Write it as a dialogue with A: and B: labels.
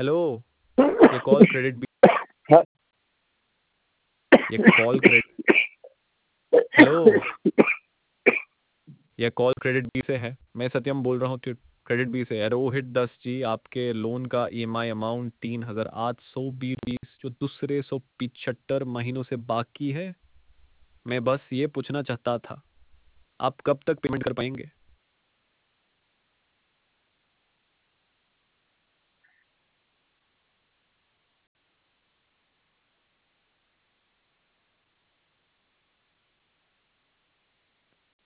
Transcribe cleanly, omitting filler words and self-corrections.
A: Hello. ये call credit B
B: हाँ।
A: ये कॉल क्रेडिट हेलो। ये कॉल क्रेडिट बी से है। मैं सत्यम बोल रहा हूँ। क्रेडिट बी से है। रोहित 10 जी, आपके लोन का ईएमआई अमाउंट 3,820 जो दूसरे 175 महीनों से बाकी है। मैं बस ये पूछना चाहता था, आप कब तक पेमेंट कर पाएंगे?